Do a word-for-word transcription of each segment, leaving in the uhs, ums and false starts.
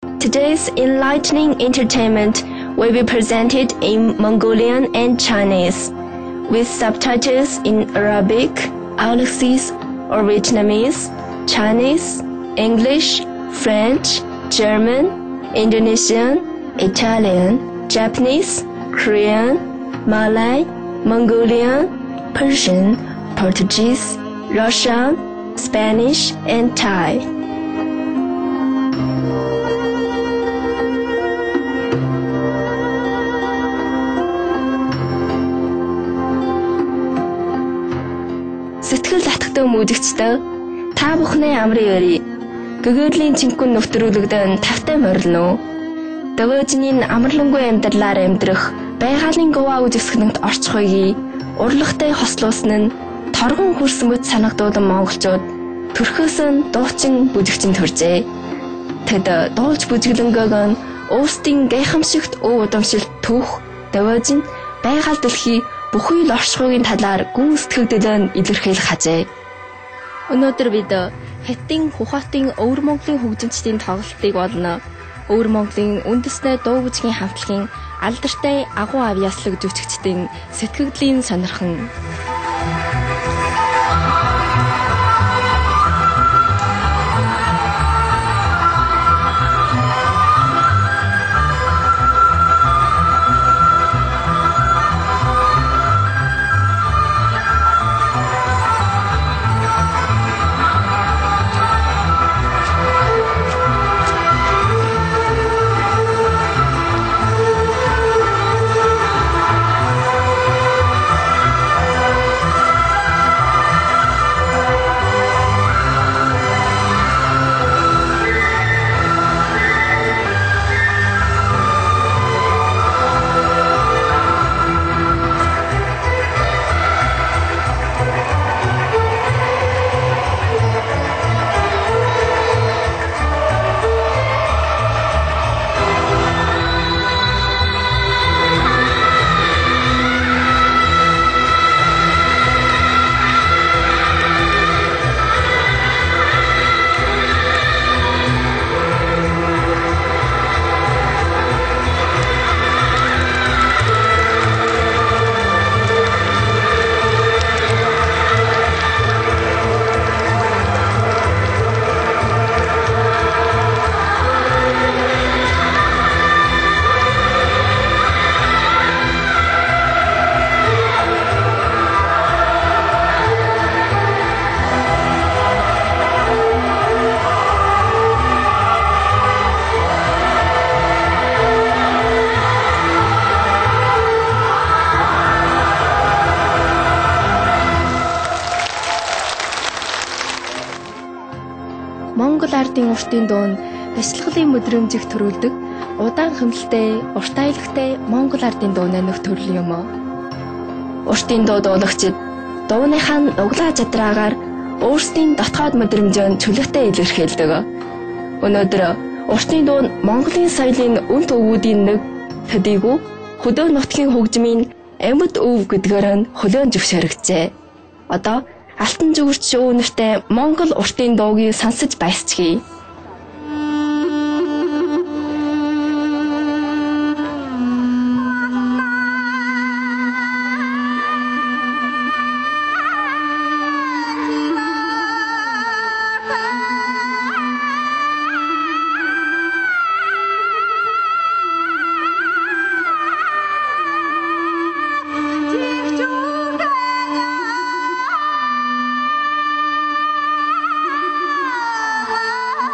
Today's enlightening entertainment will be presented in Mongolian and Chinese, with subtitles in Arabic, Alexis or Vietnamese, Chinese, English, French, German, Indonesian, Italian, Japanese, Korean, Malay, Mongolian, Persian, Portuguese, Russian, Spanish, and Thai. Сэтгэл татхтай мөдөгчтэй та бүхний амрын өрий гэгэрлийн чингүн нөтрүүлэгдэн тавтай морилно. Дөвөөжний амарлангүй амьдралаар амьдрах байгалийн гуваа үзэсгэлэнт орчхойгий урлагтай хослуулсан нь торгон хөрсөн мэт санагдуудан монголчууд төрхөөс нь дуучин бүжигчин төржээ. Тэд дуулж бүжиглэнгөг нь өөрсдийн гайхамшигт өв удамшилт түүх дөвөөж нь байгаль дэлхий бүхий л оршихуйн талаар гүн сэтгэгдэлэн илэрхийлэх хажээ. Өнөөдөр бид Хятадын Хухатын Өвөр Монголын хөгжимчдийн тоглолтыг болно. Өвөр Монголын үндэсний дуу бүжгийн хамтлагийн алдартай агуу ав яслаг жүжигчдийн сэтгэгдлийн сонирхон. Монгол ардын уртын дуунд бяцлаглалын мэдрэмжийг төрүүлдэг удаан хэмнэлтэй, урт аялагтай Монгол ардын дуу нөх төрөл юм. Уртын дуу дуулагчид дууныхаа углаа чадраагаар өөрсдийн дотоод мэдрэмжөнд чөлөөтэй илэрхийлдэг. Өнөөдөр уртын дуу нь Монголын соёлын үнэт өвүүдийн нэг төдийгүй хөдөө нутгийн хөгжмийн амьд өв гэдгээр нь хөлөөн зөвшөөрөгчээ. Одоо Алтан зүгүрт шоу нэртэй Монгол уртын дуугийг сонсож баясчихъя. Ah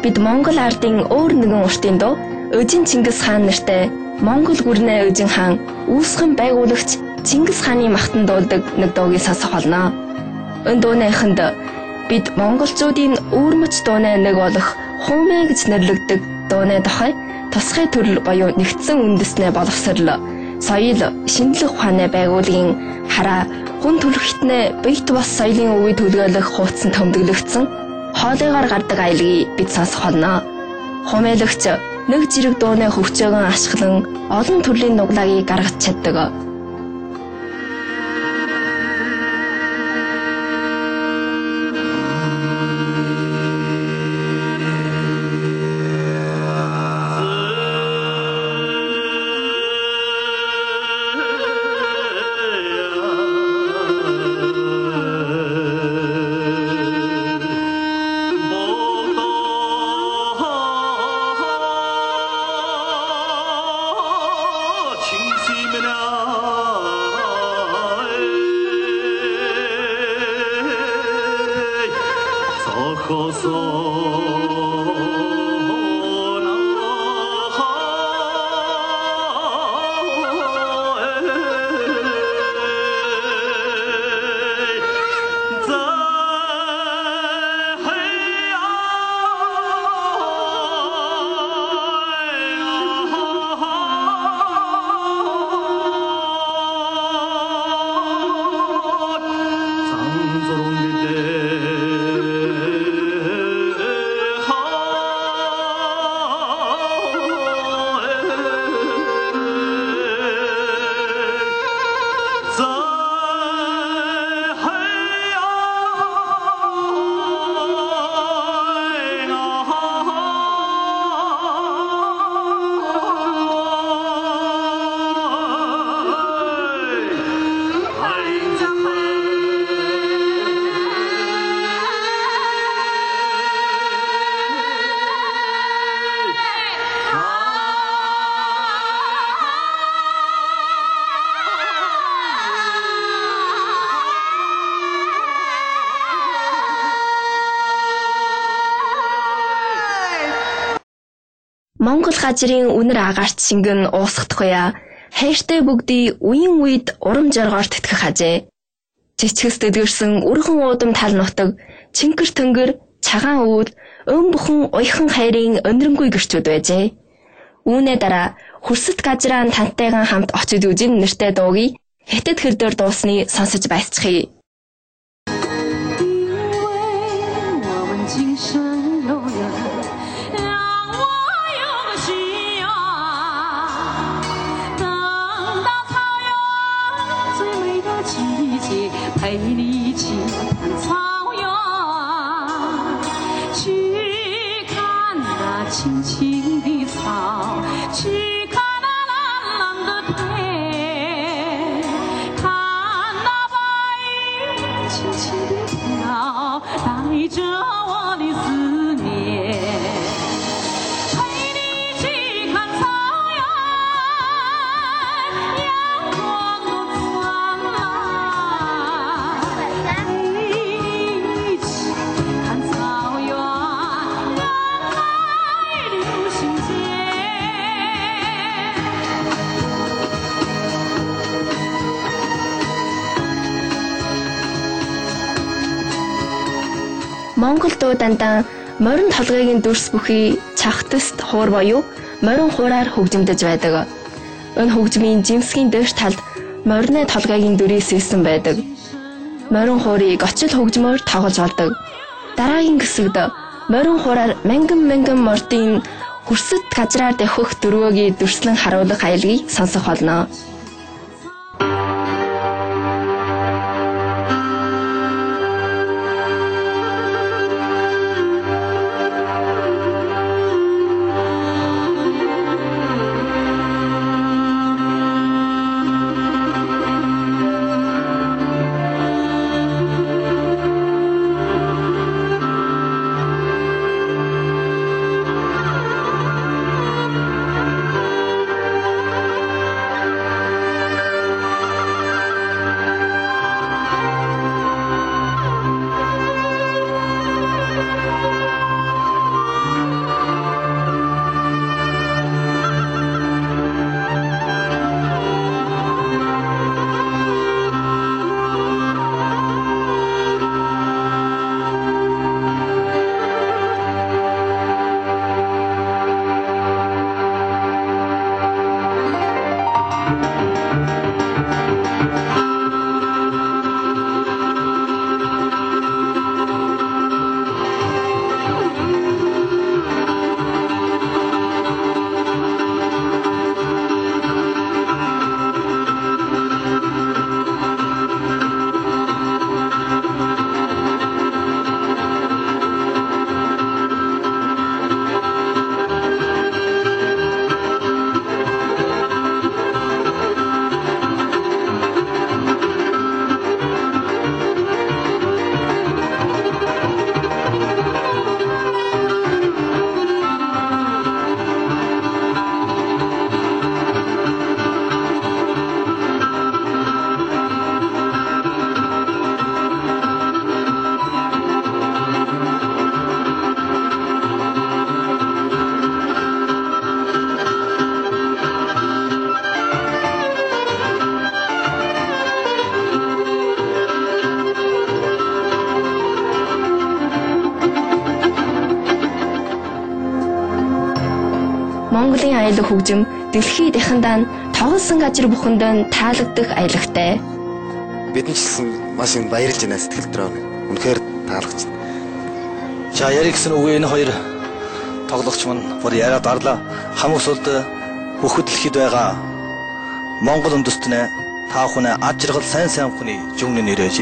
бид Монгол ардын өөр нэгэн уртын дуу Өжин Чингис хаан нэртэй Монгол гүрнээ Өжин хаан үүсгэн байгуулагч Чингис хааны махтан дуулдаг нэг дуугийг сонсох болно. Энэ дууныханд бид монголчуудын үүрмэц дууны нэг болох Хуумэ гэж нэрлэгдэг дууны дохой тусгай төрөл боيو нэгдсэн үндэснээ боловсрол соёл шинжлэх ухааны байгууллагын хараа хүн төрөлхтнээ бийт бас соёлын өвөг төлөөлөх хуудсан томдөглөгдсөн хоолойгоор гардаг аялагийг бид сонсох болно. Хумэлагч нэг зэрэг дууны хөвчөөгөн ашиглан олон төрлийн нуглагийг гаргаж чаддаг. Монгол газрын үнэр агаарт шингэн уусгахдаггүй. Хайртай бүгдий үеийн үед урам жаргоор тэтгэх хажээ. Жичгэс дэдгэрсэн үрхэн уудам тал нутаг, чингэр тэнгэр, цагаан өвөл, өн бүхэн уяхан хайрын өндрөнгүй гэрчүүд байжээ. Үүнээ дараа хөрсөт газраан тантайгаан хамт очиж үжин нэртэй дуугийг Хятад хэл дээр дуусныг сонсож байсчихъя. Монгол дуу дандаа морин толгойн дүрс бүхий чахтаст хуур боيو морин хуураар хөгжимдөж байдаг. Энэ хөгжмийн жимсгийн дээш талд морины толгойн дүрээс ирсэн байдаг. Морин хуурыг очил хөгжмөөр тоглож болдог. Дараагийн хэсэгт морин хуураар мянган мянган мордын хөрсөт газраар давхих дөрвөөгийн дүрслэн харуулах аялагийг сонсох болно. аюулгүй хөгжим дэлхийд дахиндаа тоглосон газар бүхэндээ таалагдах аялагтай. Бид нь ч гэсэн маш их баярлж байна сэтгэл төрөө. Үнэхээр таалагч. За яриг гэсэн үг энэ хоёр тоглогч маань бүр яриад арлаа. Хамгийн сүүлд хөхөд дэлхийд байгаа Монгол үндэстнээ та бүхэн ад жаргал сайн сайн хүний жүмний нэрэж.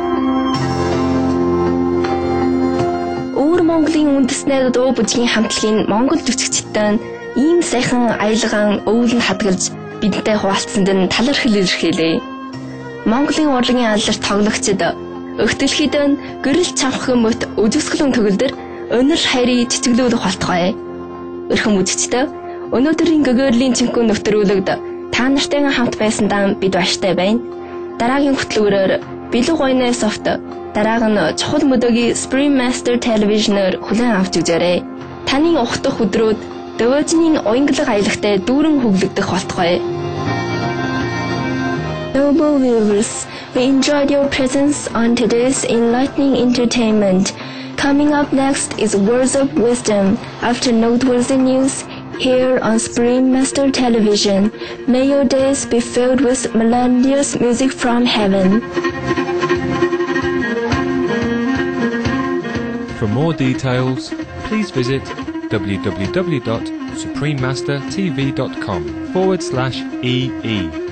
Өөр Монголын үндэстнээ дуу бүжгийн хамтлагийн Монгол жүжигчдийн ийм сайхан аялгаан өвлөнд хадгалж бидэнтэй хуваалцсанд нь талархал илэрхийлье. Монголын урлагийн алдарт тоглогчид өгтөлхийд нь гэрэл чамхан мөт үзэсгэлэн төгөлдөр өнөр хайрыг чичиглүүлэх болтугай. Өрхөн үзэгчтэй өнөөдрийн гөгөөрлийн чинхүү нэвтрүүлэгд та нартайгаа хамт байсандаа бид баяртай байна. Дараагийн хөтөлбөрөөр Билүү Гойны софт дарааг нь чухал мөдөгийн Spring Master Television-оор хүлээн авч үзээрэй. Таны ухтах өдрүүд Дөвөжний уянгалаг аялагтай дүүрэн хөглөгдөх болтугай. Noble viewers, we enjoyed your presence on today's enlightening entertainment. Coming up next is Words of Wisdom after noteworthy news here on Spring Master Television. May your days be filled with melodious music from heaven. For more details, please visit w w w dot supreme master t v dot com forward slash e e.